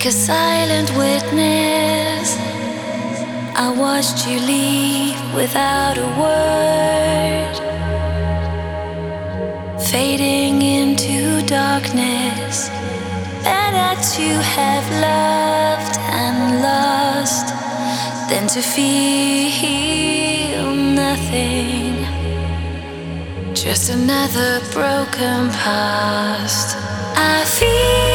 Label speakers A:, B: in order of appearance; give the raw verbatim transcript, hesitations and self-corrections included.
A: Like a silent witness, I watched you leave without a word, fading into darkness. And that you have loved and lost, then to feel nothing, just another broken past. I feel